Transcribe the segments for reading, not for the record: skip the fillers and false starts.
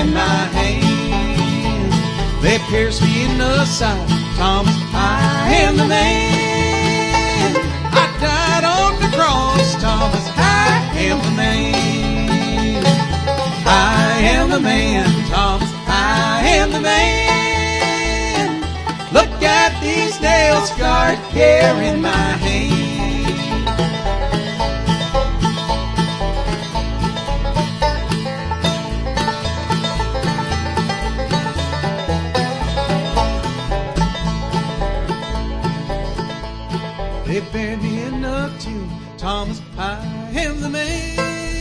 in my hand. They pierced me in the side, Thomas, I am the man. I died on the cross, Thomas, I am the man. I am the man, Thomas, I am the man. Look at these nail scarred here in my hand. They buried me in a tomb, Thomas, I am the man.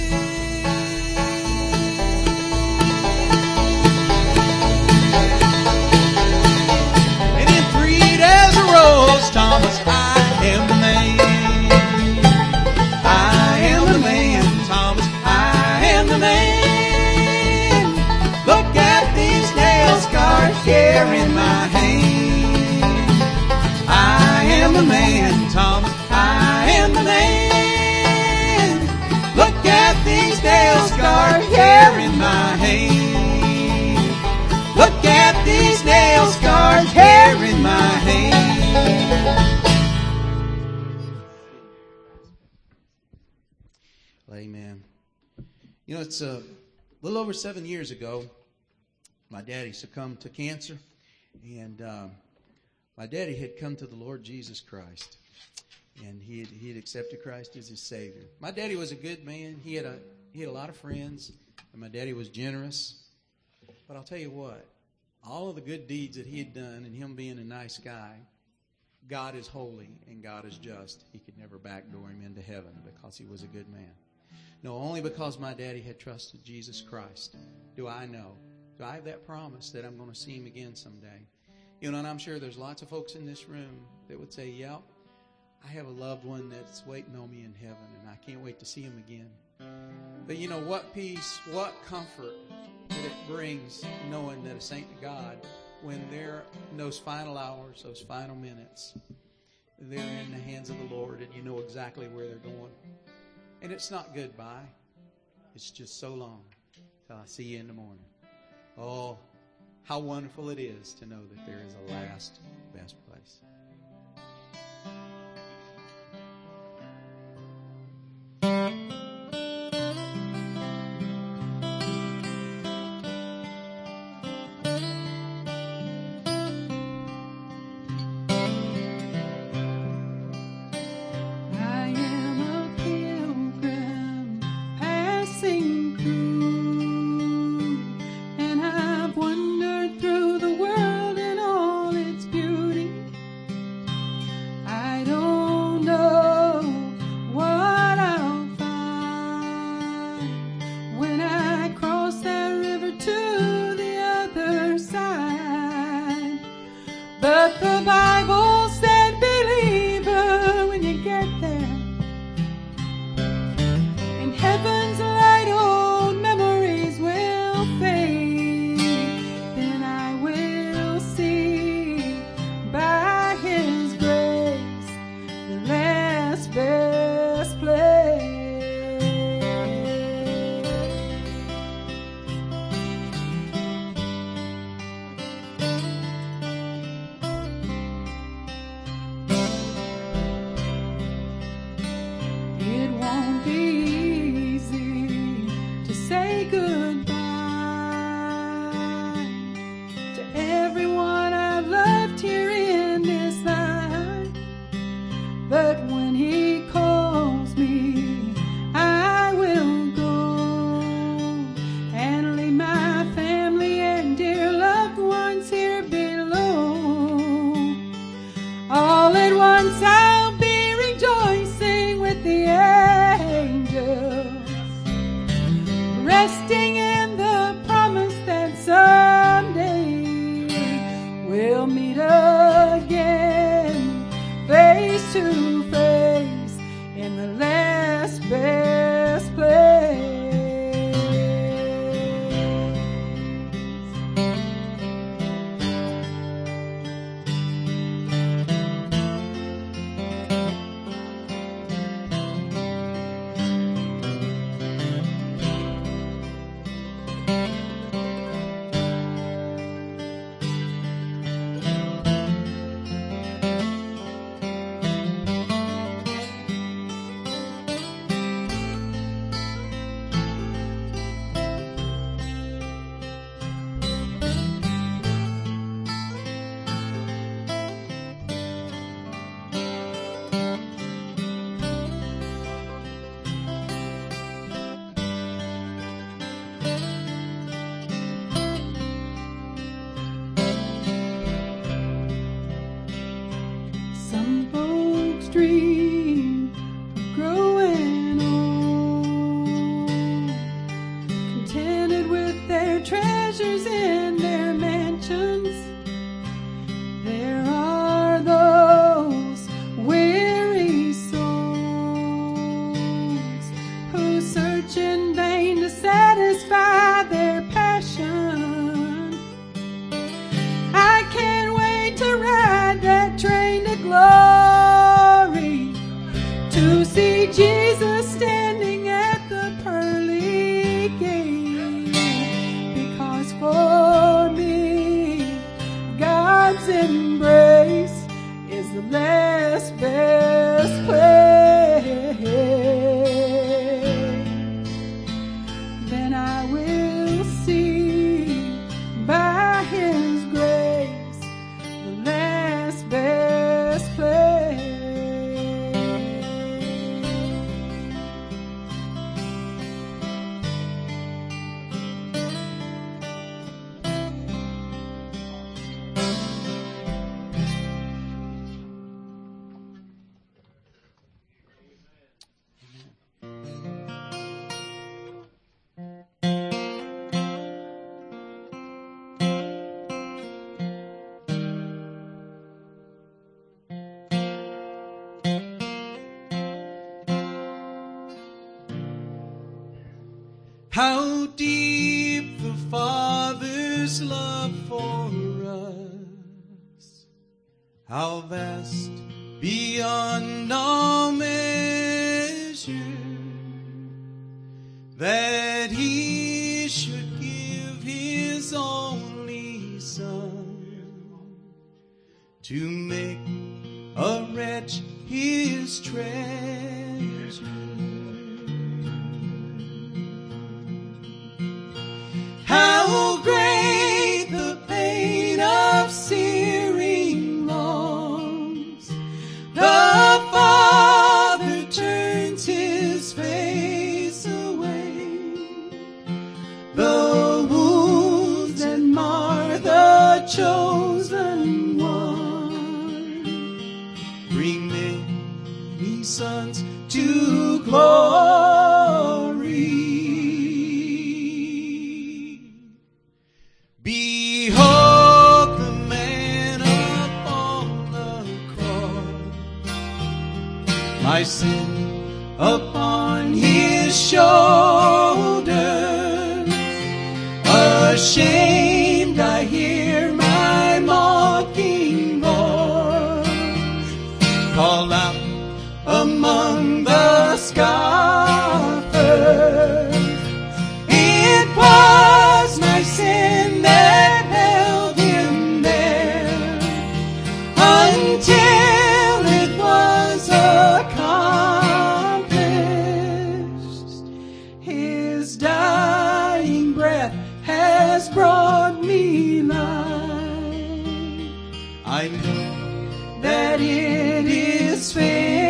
And in 3 days I rose, Thomas, I am the man. I am the man, Thomas, I am the man. Look at these nail scars here in my hand. I am the man, Thomas, I am the man. Look at these nail scars here in my hand. Look at these nail scars here in my hand. Amen. You know, it's a little over 7 years ago, my daddy succumbed to cancer, and my daddy had come to the Lord Jesus Christ, and he had accepted Christ as his Savior. My daddy was a good man. He had a lot of friends, and my daddy was generous. But I'll tell you what, all of the good deeds that he had done, and him being a nice guy, God is holy and God is just. He could never backdoor him into heaven because he was a good man. No, only because my daddy had trusted Jesus Christ do I know. Do I have that promise that I'm going to see him again someday? You know, and I'm sure there's lots of folks in this room that would say, yeah, I have a loved one that's waiting on me in heaven, and I can't wait to see him again. But you know, what peace, what comfort that it brings knowing that a saint of God, when they're in those final hours, those final minutes, they're in the hands of the Lord, and you know exactly where they're going. And it's not goodbye. It's just so long till I see you in the morning. Oh, how wonderful it is to know that there is a last, best place. their treasures in their mansions. There are those weary souls who search in vain to satisfy their passion. I can't wait to ride that train to glory, to see Jesus standing at the pearly gate. Because for me, God's embrace is the last best place. Then I will see by His grace the last best place. How deep the Father's love for us, how vast beyond all measure, that He should give His only Son to make a wretch His treasure. How great the pain of searing wrongs! The Father turns His face away. The wounds that mar the chosen one bring many sons to glory. Behold the man upon the cross, my sin upon His shoulders. Ashamed I hear my mocking voice call out among the scoffers. It was my sin that held Him there until it was accomplished. His dying breath has brought me life. I know that it is finished.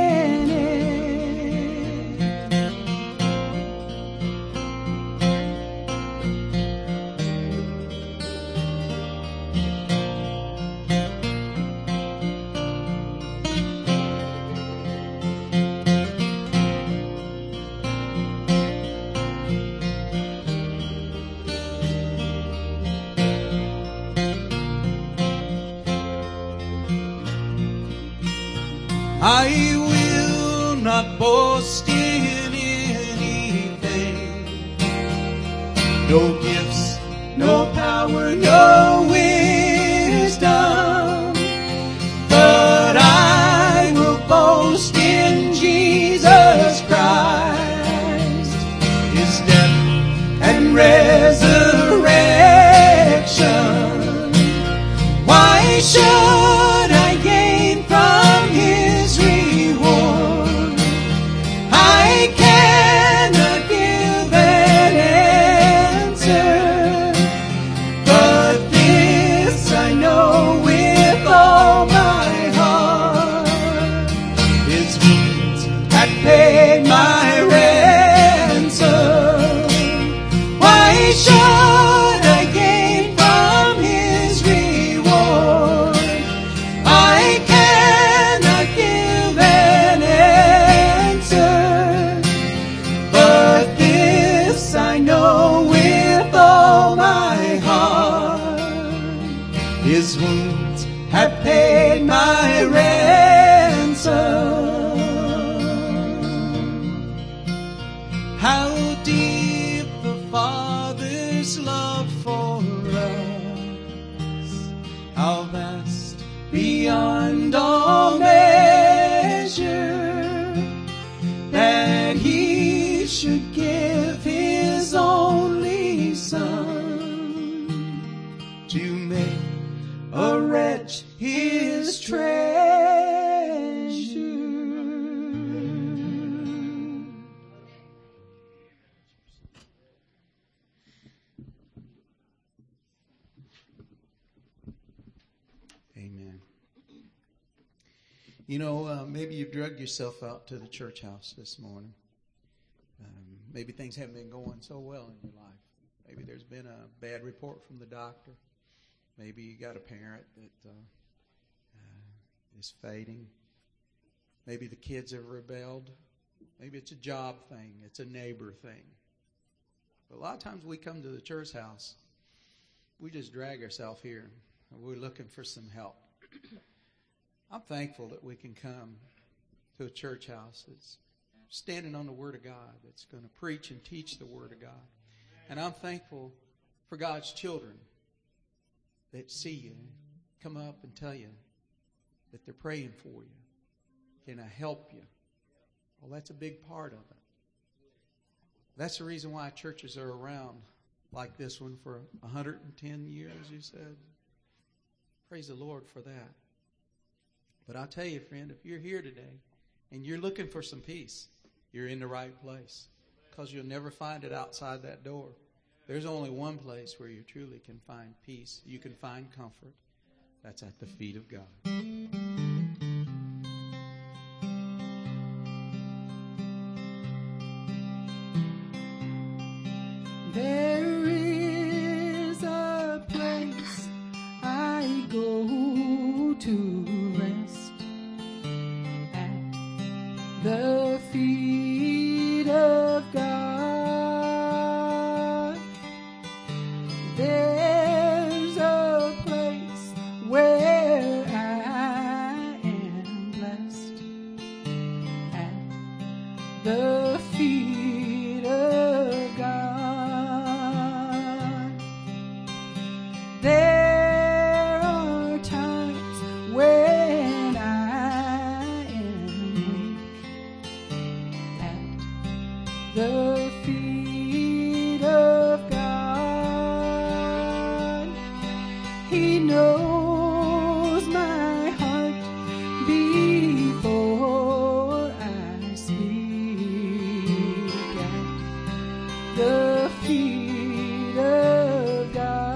I will not boast in anything, no gifts, no power, no wisdom, but I will boast in Jesus Christ, His death and resurrection. Why should I gain from His reward? I cannot give an answer, but this I know with all my heart: His wounds had paid my ransom. Why should I gain from His reward? I cannot give an answer, but this I know with all His love for us, how vast beyond all measure, that He should give His only Son to make a wretch His treasure. Amen. You know, maybe you've drugged yourself out to the church house this morning. Maybe things haven't been going so well in your life. Maybe there's been a bad report from the doctor. Maybe you got a parent that is fading. Maybe the kids have rebelled. Maybe it's a job thing. It's a neighbor thing. But a lot of times we come to the church house, we just drag ourselves here, and we're looking for some help. I'm thankful that we can come to a church house that's standing on the Word of God, that's going to preach and teach the Word of God. And I'm thankful for God's children that see you, come up and tell you that they're praying for you. Can I help you? Well, that's a big part of it. That's the reason why churches are around like this one for 110 years, you said. Praise the Lord for that. But I'll tell you, friend, if you're here today and you're looking for some peace, you're in the right place, because you'll never find it outside that door. There's only one place where you truly can find peace. You can find comfort. That's at the feet of God. There is a place I go to rest at the feet of God. There's a place where I am blessed at the feet of God. There are times when I am weak at the feet of God. He knows my heart before I speak at the feet of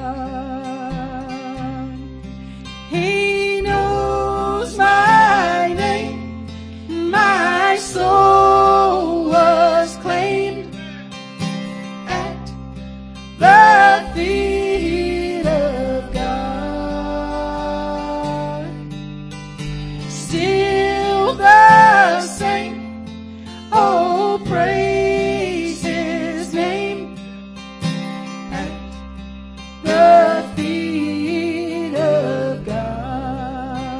God. He knows my name. My soul was claimed at the feet of God. Still the same. Oh, praise His name at the feet of God.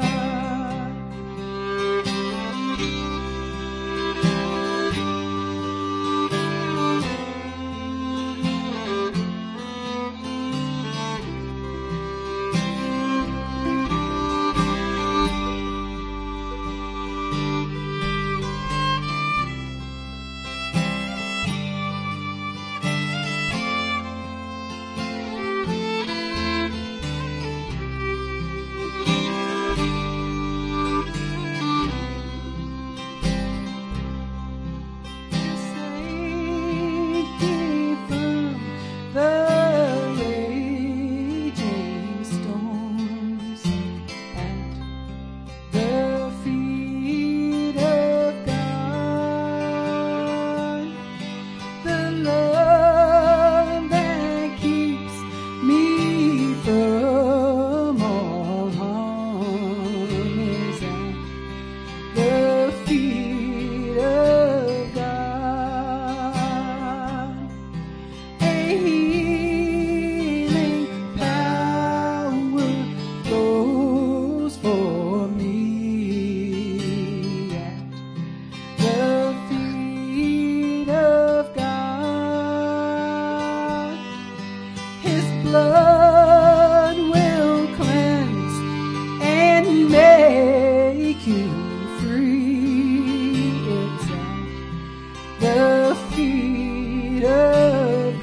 blood will cleanse and make you free. It's at the feet of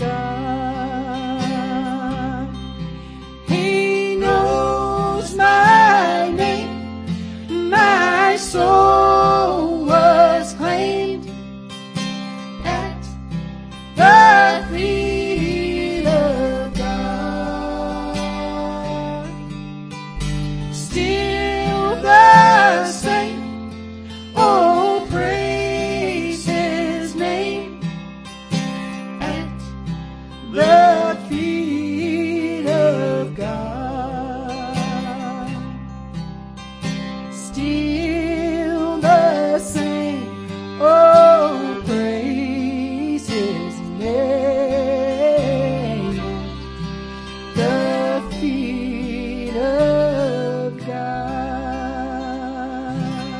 God. He knows my name. My soul was claimed at the feet of God. Still the same. Oh, praise His name at the feet of God. Still the same. Oh, praise His name at the feet of God.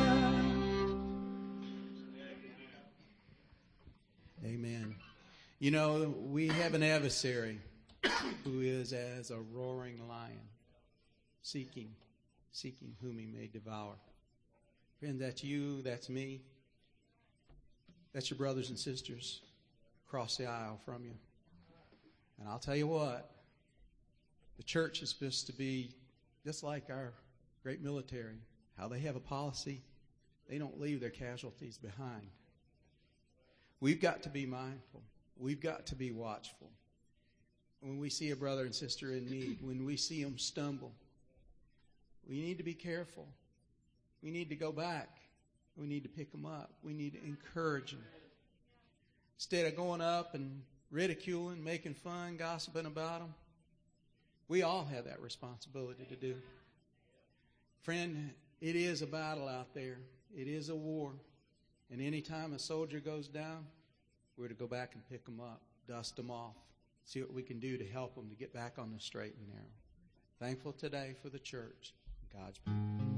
Amen. You know, we have an adversary who is as a roaring lion, seeking whom he may devour. Friend, that's you, that's me. That's your brothers and sisters across the aisle from you. And I'll tell you what, the church is supposed to be just like our great military, how they have a policy. They don't leave their casualties behind. We've got to be mindful. We've got to be watchful. When we see a brother and sister in need, when we see them stumble, we need to be careful. We need to go back. We need to pick them up. We need to encourage them. Instead of going up and ridiculing, making fun, gossiping about them, we all have that responsibility to do. Friend, it is a battle out there. It is a war. And any time a soldier goes down, we're to go back and pick them up, dust them off, see what we can do to help them to get back on the straight and narrow. Thankful today for the church. God's people.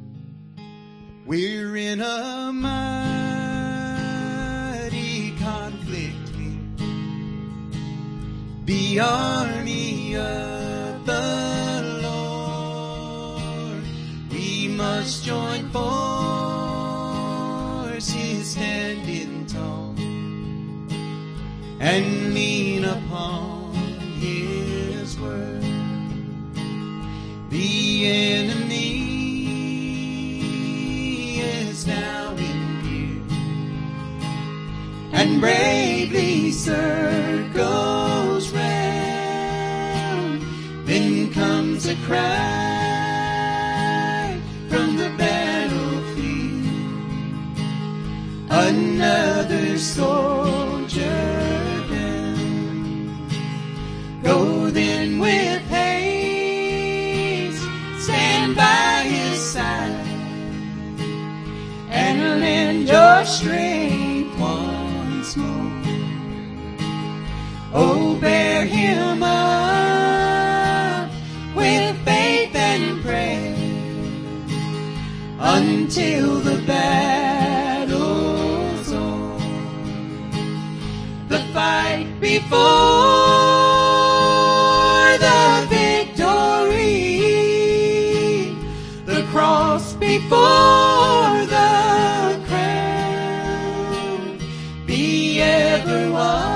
We're in a mighty conflict here. The army of the Lord. We must join forces, standing tall, and lean upon His word. The enemy is now in view, and bravely circles round. Then comes a cry from the battlefield. Another soldier down. Go then with haste, stand by His side, and lend your strength once more. Oh, bear Him up with faith and prayer until the battle's o'er. The fight before the victory, the cross before the crown. Be ever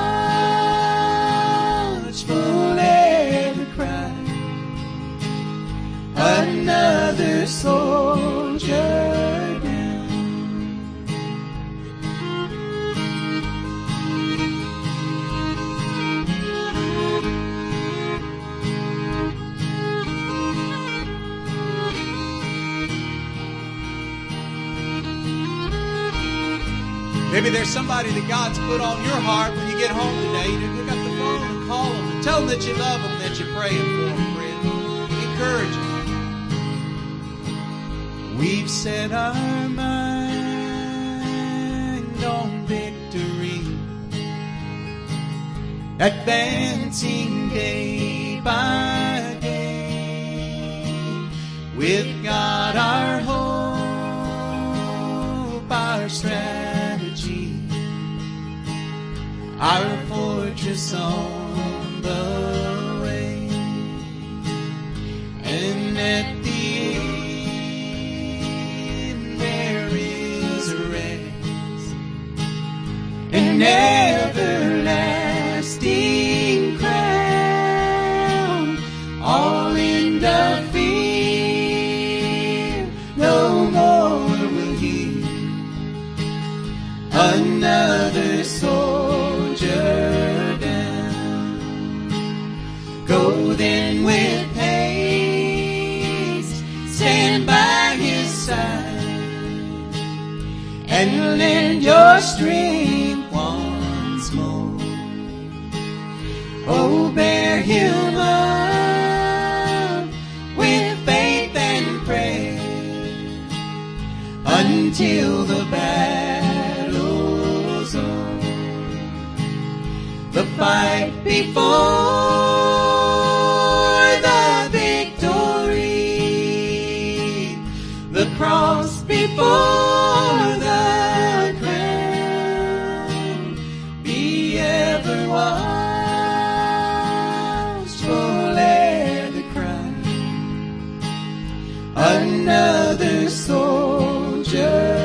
watchful, ever cry. Another soldier down. Maybe there's somebody that God's put on your heart when you get home today. You pick up the phone and call them and tell them that you love them, that you're praying for them, friend. Encourage them. We've set our mind on victory, advancing day by day. With God our hope, our strategy, our fortress on the way. then with haste stand by his side and lend your strength once more. Oh, bear him up with faith and prayer until the battle's o'er. The fight before the victory, the cross before the crown. Be ever watchful ere the cry, another soldier.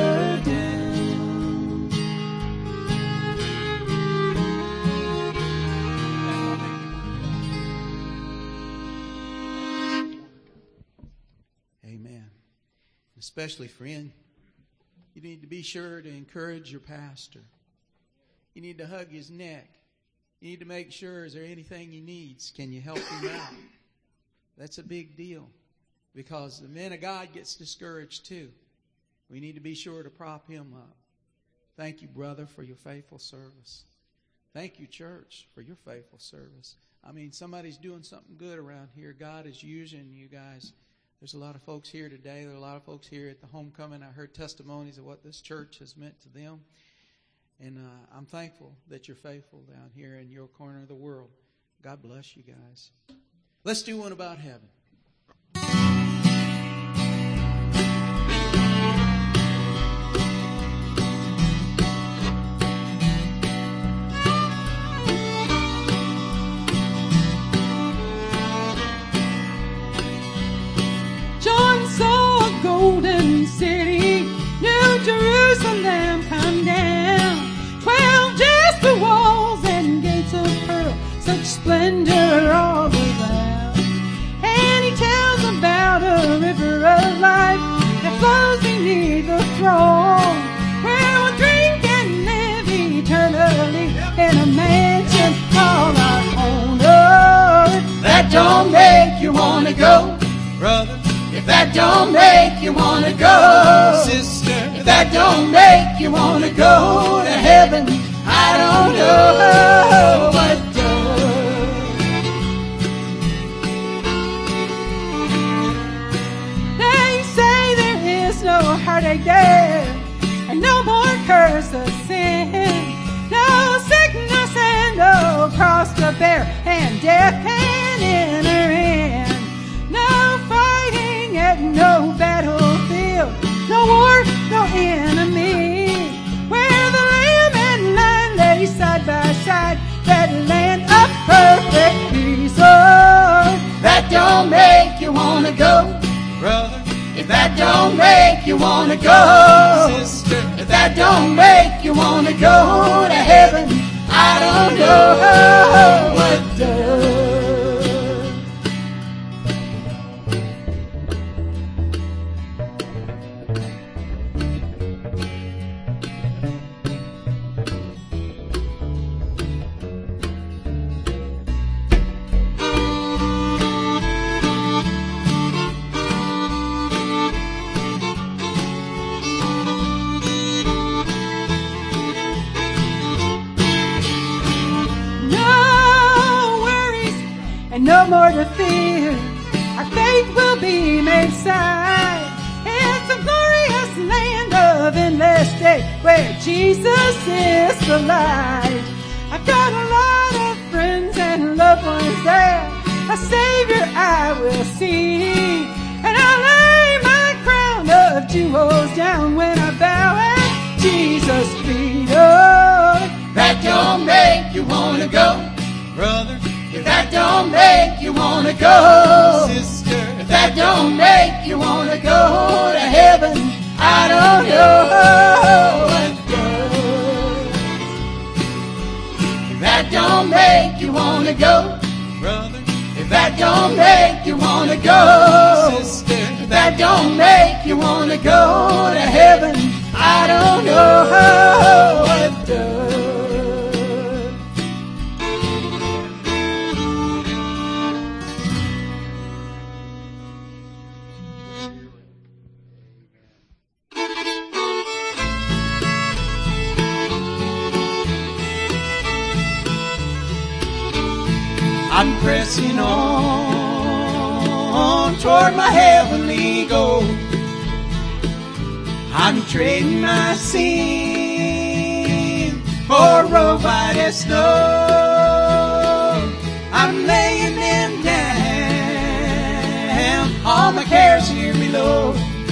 Especially, friend, you need to be sure to encourage your pastor. You need to hug his neck. You need to make sure, is there anything he needs? Can you help him out? That's a big deal, because the man of God gets discouraged too. We need to be sure to prop him up. Thank you, brother, for your faithful service. Thank you, church, for your faithful service. I mean, somebody's doing something good around here. God is using you guys. There's a lot of folks here today. There are a lot of folks here at the homecoming. I heard testimonies of what this church has meant to them. And I'm thankful that you're faithful down here in your corner of the world. God bless you guys. Let's do one about heaven. Golden City, New Jerusalem come down. 12 jasper walls and gates of pearl, such splendor all around. And he tells about a river of life that flows beneath the throne, where we'll drink and live eternally in a mansion called our own. Oh, that don't make you want to go, brother. If that don't make you want to go, sister, if that don't make you want to go to heaven, I don't know what does. They say there is no heartache there, and no more curse of sin, no sickness and no cross to bear, and death can enter in. No fighting at no battlefield, no war, no enemy, where the lamb and lion lay side by side, that land of perfect peace. Oh, that don't make you want to go, brother. If that don't make you want to go, sister. If that don't make you want to go to heaven, I don't know what does. No more to fear, our faith will be made sight. It's a glorious land of endless day, where Jesus is the light. I've got a lot of friends and loved ones there, a Savior I will see, and I'll lay my crown of jewels down when I bow at Jesus' feet. Oh, that don't make you want to go, brother. If that don't make you want to go, sister. If that don't make you want to go to heaven, I don't know what does. If that don't make you want to go, brother. If that don't make you want to go, sister. If that don't make you want to go to heaven, I don't know what does. pressing on toward my heavenly goal. I'm trading my sin for a road white as snow. I'm laying them down, all my cares here below.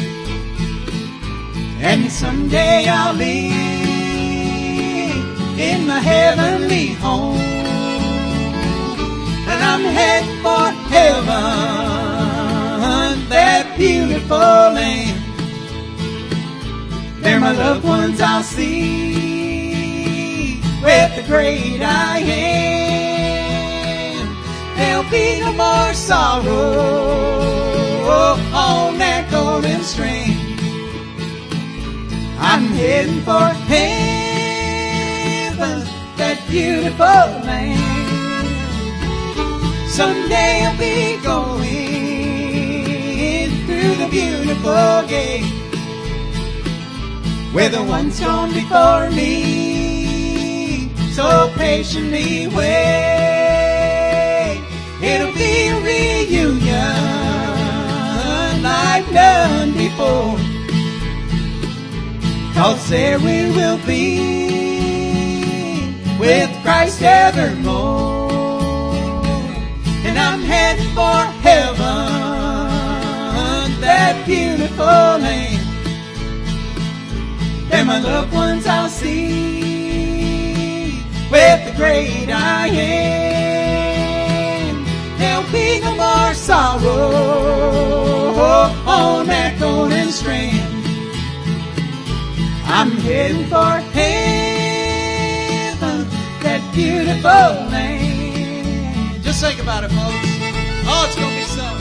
And someday I'll live in my heavenly home. And I'm heading for heaven, that beautiful land. There my loved ones I'll see with the great I am. There'll be no more sorrow on that golden string. I'm heading for heaven, that beautiful land. Someday I'll be going through the beautiful gate, where the ones gone before me so patiently wait. It'll be a reunion like none before, 'cause there we will be with Christ evermore. And I'm heading for heaven, that beautiful land. And my loved ones I'll see with the great I am. There'll be no more sorrow on that golden strand. I'm heading for heaven, that beautiful land. Just think about it, folks. Oh, it's going to be something.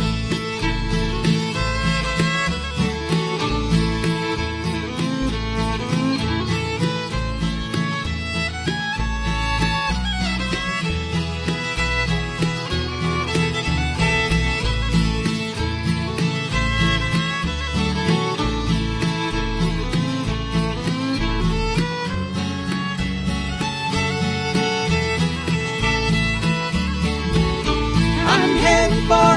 For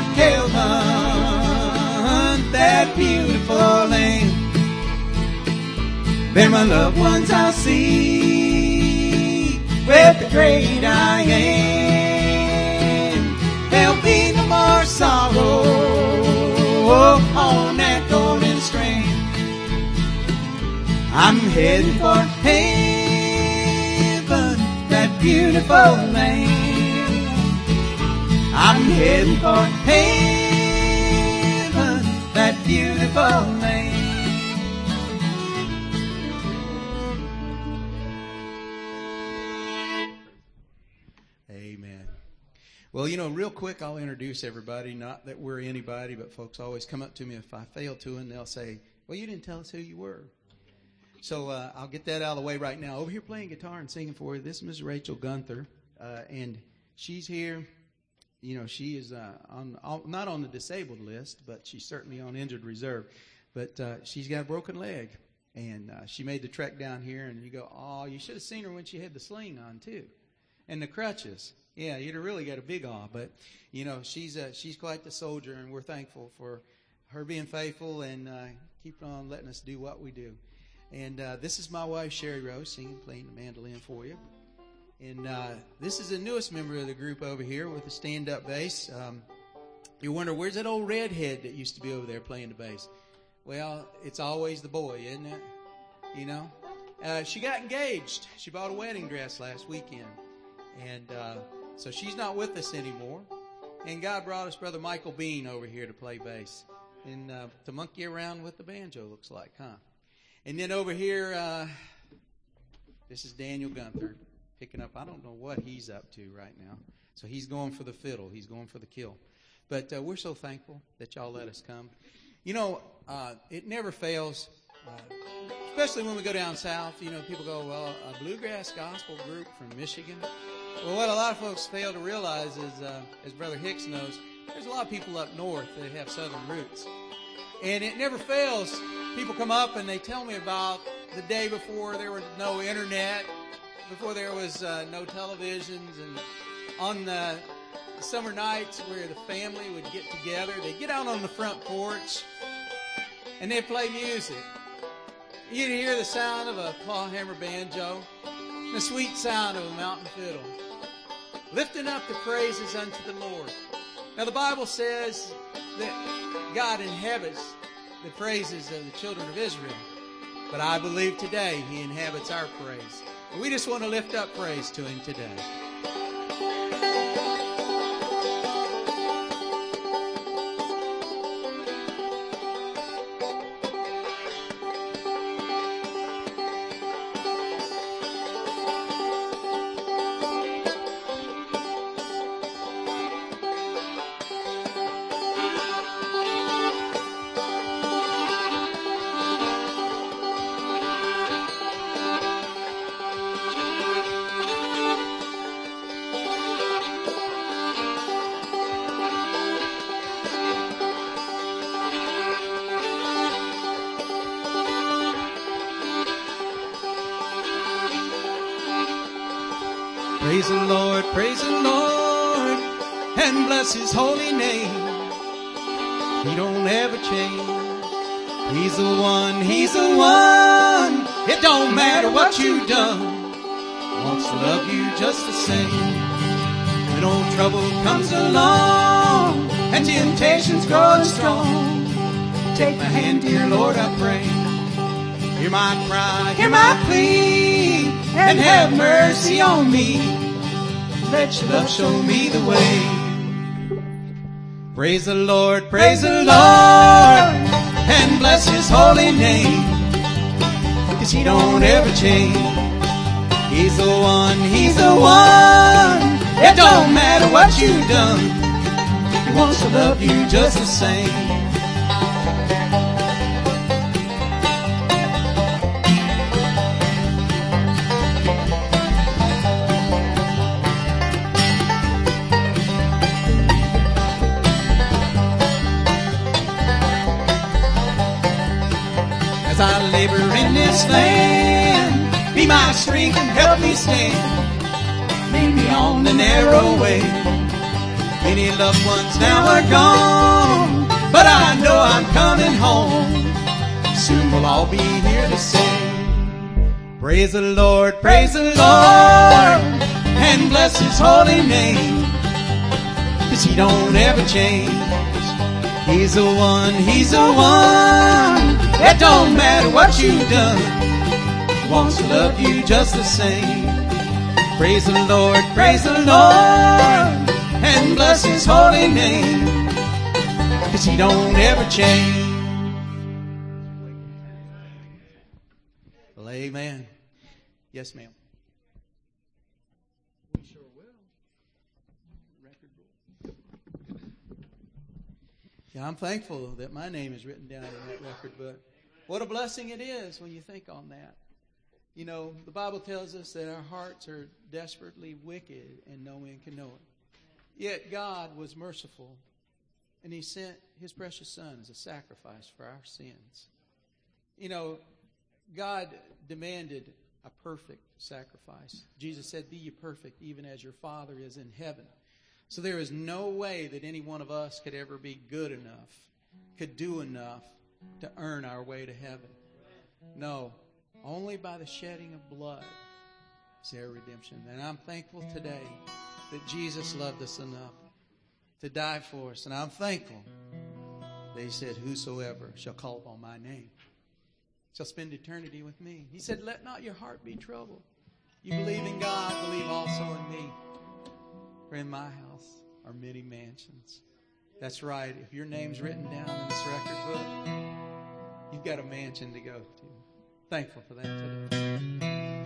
heaven, that beautiful land. There my loved ones I'll see with the great I am. There'll be no more sorrow on that golden strand. I'm heading for heaven, that beautiful land. I'm heading for heaven, that beautiful land. Amen. Well, you know, real quick, I'll introduce everybody. Not that we're anybody, but folks always come up to me if I fail to, and they'll say, well, you didn't tell us who you were. So I'll get that out of the way right now. Over here playing guitar and singing for you, this is Ms. Rachel Gunther, and she's here. You know, she is not on the disabled list, but she's certainly on injured reserve. But she's got a broken leg, and she made the trek down here. And you go, oh, you should have seen her when she had the sling on too, and the crutches. Yeah, you'd have really got a big awe. But you know, she's quite the soldier, and we're thankful for her being faithful and keep on letting us do what we do. And this is my wife, Sherry Rose, singing, playing the mandolin for you. And this is the newest member of the group over here with the stand-up bass. You wonder, where's that old redhead that used to be over there playing the bass? Well, it's always the boy, isn't it? You know? She got engaged. She bought a wedding dress last weekend. And so she's not with us anymore. And God brought us Brother Michael Bean over here to play bass. And to monkey around with the banjo, looks like, huh? And then over here, this is Daniel Gunther. Picking up, I don't know what he's up to right now. So he's going for the fiddle. He's going for the kill. But we're so thankful that y'all let us come. You know, it never fails, especially when we go down south. You know, people go, well, a bluegrass gospel group from Michigan. Well, what a lot of folks fail to realize is, as Brother Hicks knows, there's a lot of people up north that have southern roots. And it never fails. People come up and they tell me about the day before there was no internet, before there was no televisions, and on the summer nights where the family would get together. They'd get out on the front porch and they'd play music. You'd hear the sound of a clawhammer banjo, the sweet sound of a mountain fiddle, lifting up the praises unto the Lord. Now the Bible says that God inhabits the praises of the children of Israel, but I believe today He inhabits our praise. And we just want to lift up praise to Him today. Praise the Lord, and bless His holy name. He don't ever change. He's the one, He's the one. It don't matter what you've done, wants to love you just the same. When old trouble comes along, and temptations grow strong, take my hand, dear Lord, I pray. Hear my cry, hear my plea, and have mercy on me. Let your love show me the way. Praise the Lord, and bless His holy name. 'Cause He don't ever change. He's the one, He's the one. It don't matter what you've done, He wants to love you just the same. As I labor in this land, be my strength and help me stand. Lead me on the narrow way. Many loved ones now are gone, but I know I'm coming home. Soon we'll all be here to sing. Praise the Lord, and bless His holy name. 'Cause He don't ever change. He's the one, He's the one. It don't matter what you've done, He wants to love you just the same. Praise the Lord, and bless His holy name. 'Cause He don't ever change. Well, amen. Yes, ma'am. We sure will. Record book. Yeah, I'm thankful that my name is written down in that record book. What a blessing it is when you think on that. You know, the Bible tells us that our hearts are desperately wicked and no man can know it. Yet God was merciful, and He sent His precious Son as a sacrifice for our sins. You know, God demanded a perfect sacrifice. Jesus said, "Be ye perfect, even as your Father is in heaven." So there is no way that any one of us could ever be good enough, could do enough to earn our way to heaven. No, only by the shedding of blood is there redemption. And I'm thankful today that Jesus loved us enough to die for us. And I'm thankful that He said, "Whosoever shall call upon my name shall spend eternity with me." He said, "Let not your heart be troubled. You believe in God, believe also in me. For in my house are many mansions." That's right. If your name's written down in this record book, you've got a mansion to go to. Thankful for that today.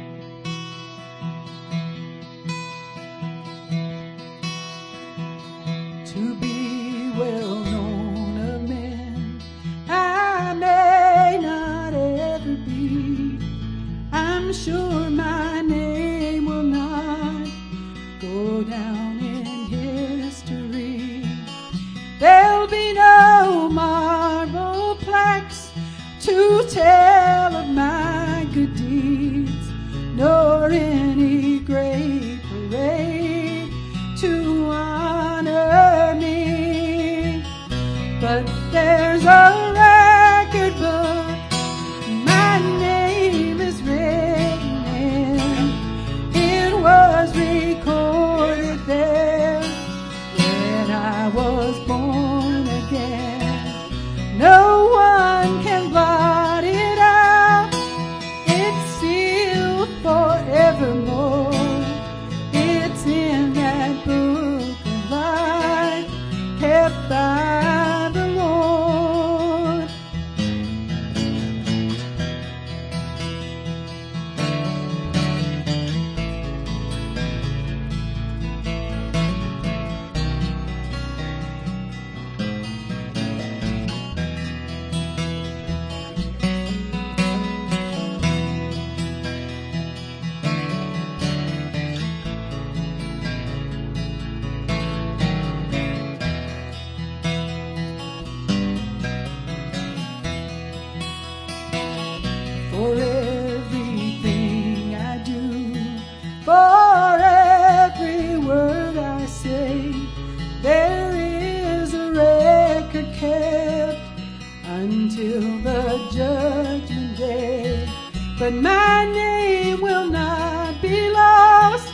To be well known of men, I may not ever be. I'm sure my name will not go down in history. There'll be no marble plaques to tell of my good deeds, nor any great parade to honor but there's a record book. My name is written in. It was recorded there when I was born again. No one can blot it out. It's sealed forevermore. It's in that book of life, kept by the Lord. For everything I do, for every word I say, there is a record kept until the judgment day. But my name will not be lost,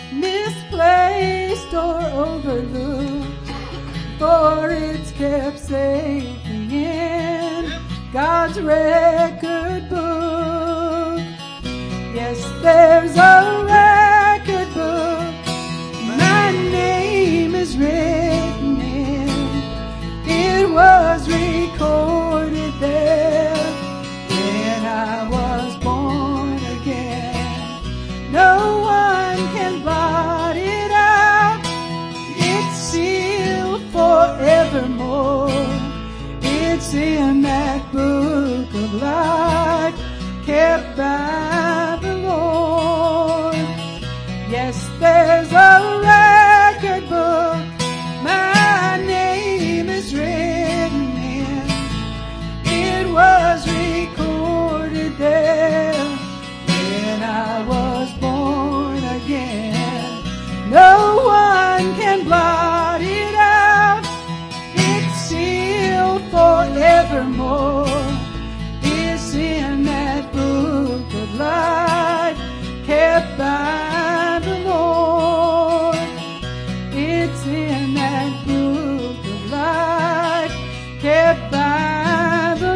misplaced or overlooked, for it's kept safely in God's record book. Yes, there's a record book. My name is written in. It was recorded there when I was born again. No one can blot it out. It's sealed forevermore. It's in that book of life, kept by the Lord. Yes, there's a record book. My name is written in. It was recorded there when I was born again. No one can blot it out. It's sealed forevermore. It's in that book of life, kept by the Lord. It's in that book of life, kept by the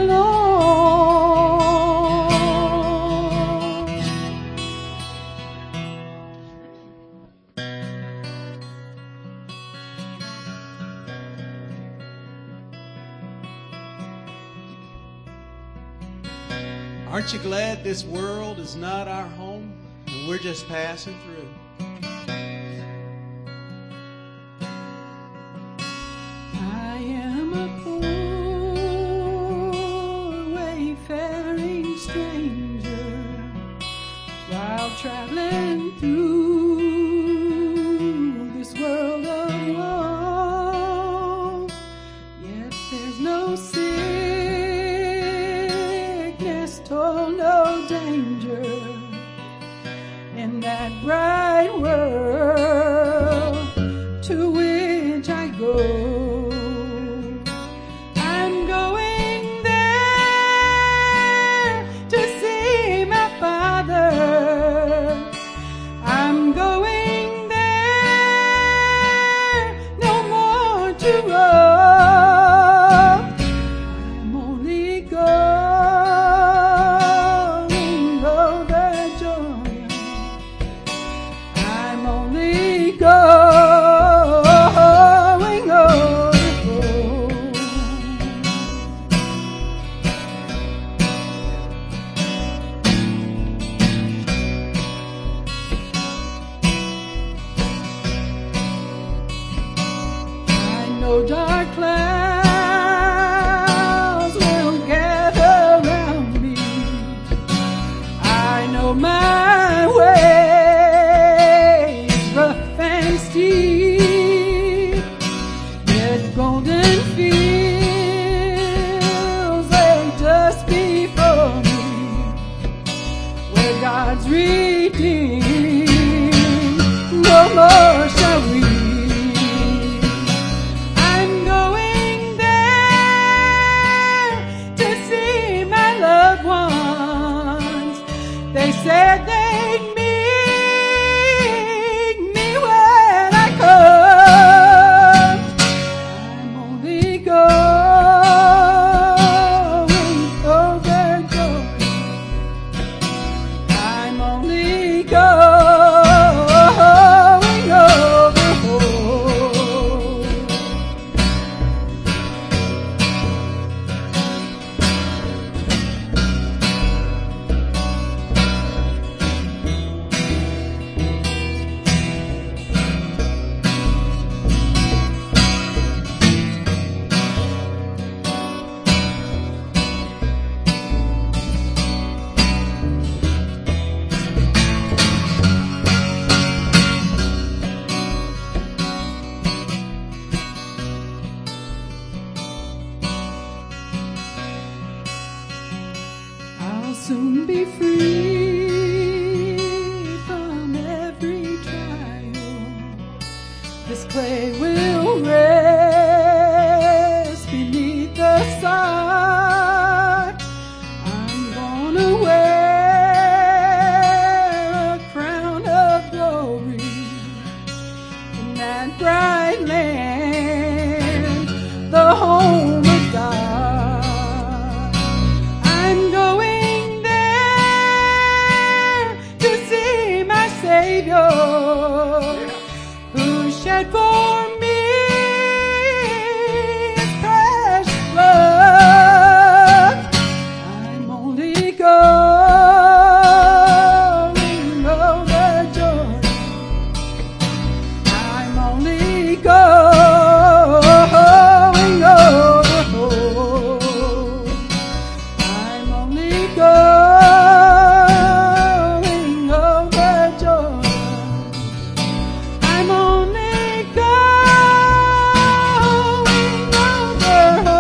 Lord. Aren't you glad this world is not our home and we're just passing through? I am a poor wayfaring stranger while traveling through this world alone. Yet there's no sickness, toil, no danger in that bright world to which I go. I'm going there to see my Father. I'm going there, no more to roam. I'm only going over Jordan. I'm only going over. I know dark clouds will gather around me. I know my way is rough and steep. Yet golden fields lay just before me, where God's redeemed no more shall we. I'm soon be free from every trial. This clay will rest beneath the sun. I'm gonna wear a crown of glory in that bright land, the home of God. I'm going there to see my Savior, who shed for me His precious blood. I'm only going over Jordan. I'm only going over. I'm only going over Jordan. I'm only going over.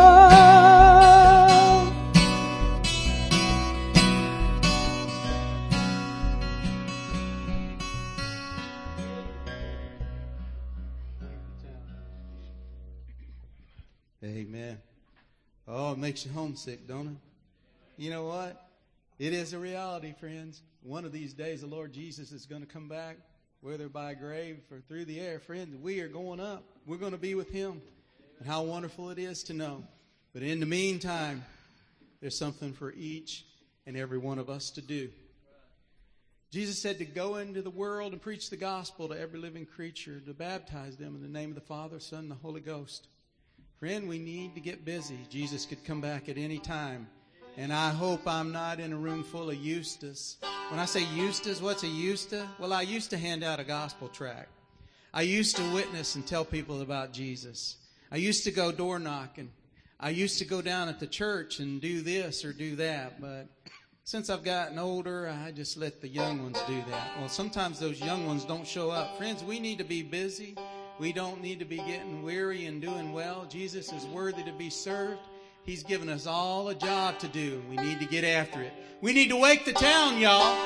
Amen. Oh, it makes you homesick, don't it? You know what? It is a reality, friends. One of these days, the Lord Jesus is going to come back, whether by grave or through the air. Friends, we are going up. We're going to be with Him. And how wonderful it is to know. But in the meantime, there's something for each and every one of us to do. Jesus said to go into the world and preach the gospel to every living creature, to baptize them in the name of the Father, Son, and the Holy Ghost. Friend, we need to get busy. Jesus could come back at any time. And I hope I'm not in a room full of Eustace. When I say Eustace, what's a Eustace? Well, I used to hand out a gospel tract. I used to witness and tell people about Jesus. I used to go door knocking. I used to go down at the church and do this or do that. But since I've gotten older, I just let the young ones do that. Well, sometimes those young ones don't show up. Friends, we need to be busy. We don't need to be getting weary and doing well. Jesus is worthy to be served. He's given us all a job to do. We need to get after it. We need to wake the town, y'all.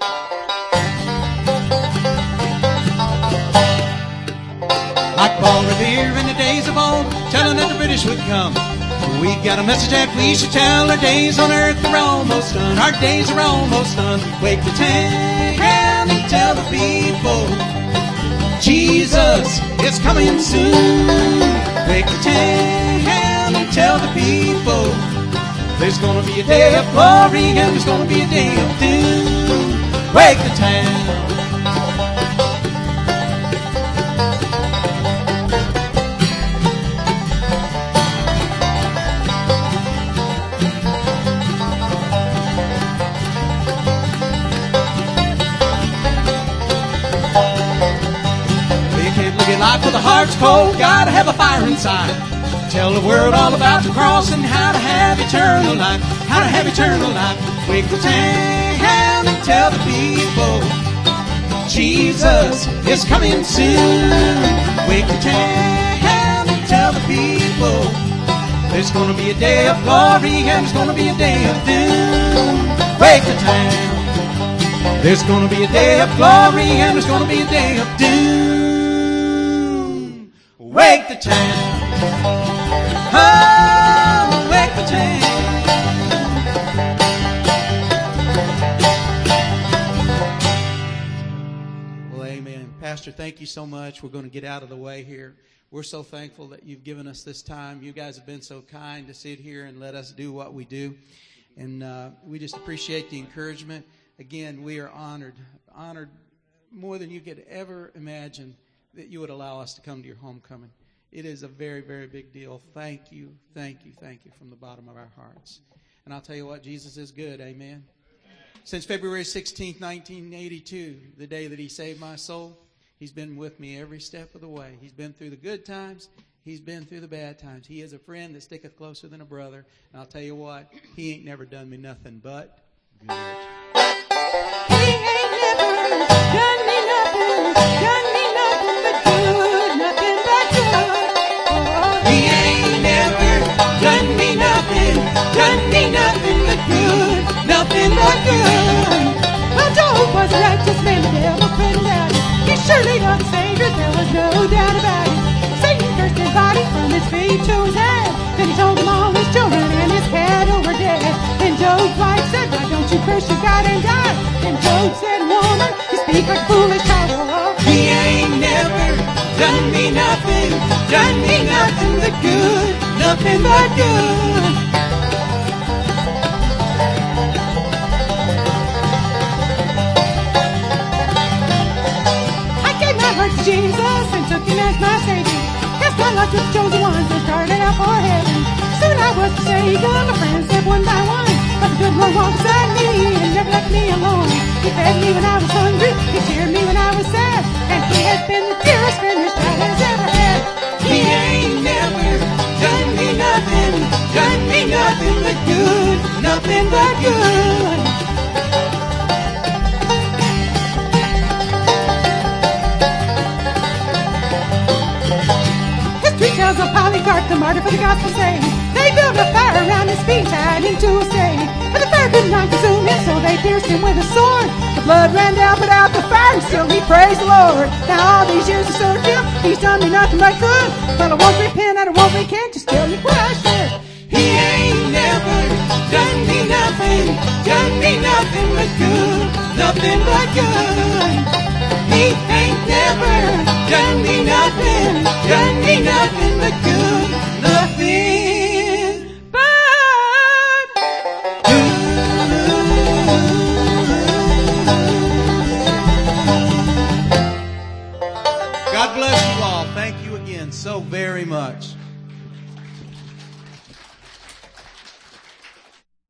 Like Paul Revere in the days of old, telling that the British would come. We got a message that we should tell. Our days on earth are almost done. Our days are almost done. Wake the town and tell the people Jesus is coming soon. Wake the town and tell the people there's gonna be a day of glory and there's gonna be a day of doom. Wake the town. Life with the heart's cold, gotta have a fire inside. Tell the world all about the cross and how to have eternal life. How to have eternal life. Wake the town and tell the people Jesus is coming soon. Wake the town and tell the people there's gonna be a day of glory and there's gonna be a day of doom. Wake the town. There's gonna be a day of glory and there's gonna be a day of doom. Wake the town. Oh, wake the town. Well, amen. Pastor, thank you so much. We're going to get out of the way here. We're so thankful that you've given us this time. You guys have been so kind to sit here and let us do what we do. And we just appreciate the encouragement. Again, we are honored more than you could ever imagine that you would allow us to come to your homecoming. It is a very, very big deal. Thank you, thank you, thank you from the bottom of our hearts. And I'll tell you what, Jesus is good, amen? Since February 16th, 1982, the day that He saved my soul, He's been with me every step of the way. He's been through the good times. He's been through the bad times. He is a friend that sticketh closer than a brother. And I'll tell you what, He ain't never done me nothing but good. He ain't never done me nothing but good, nothing but good. Oh, He ain't never done me nothing but good, nothing but his feet to his head. Then he told them all his children and his cattle were dead. Then Job's wife said, why don't you curse your God and die? Then Job said, woman, you speak like a foolish child. He ain't never done me nothing but good, nothing but good. I gave my heart to Jesus and took him as my Savior. Cast my lot with the chosen ones and started out for heaven. Soon I was forsaken, my friends left one by one. But the good Lord walked beside me and never left me alone. He fed me when I was hungry, he cheered me when I was sad, and he has been the dearest friend this child has ever had. He ain't never done me nothing but good, nothing but good. History tells of Polycarp, the martyr for the gospel's sake. They built a fire around his feet, tied him to a stake. But the fire could not consume him, so they pierced him with a sword. The blood ran down, but out the fire, and still he praised the Lord. Now all these years of served him, he's done me nothing but good. But I won't repent and I won't recant, just tell me what I should. He ain't never done me nothing but good, nothing but good. He ain't never done me nothing but good, nothing but God bless you all. Thank you again so very much.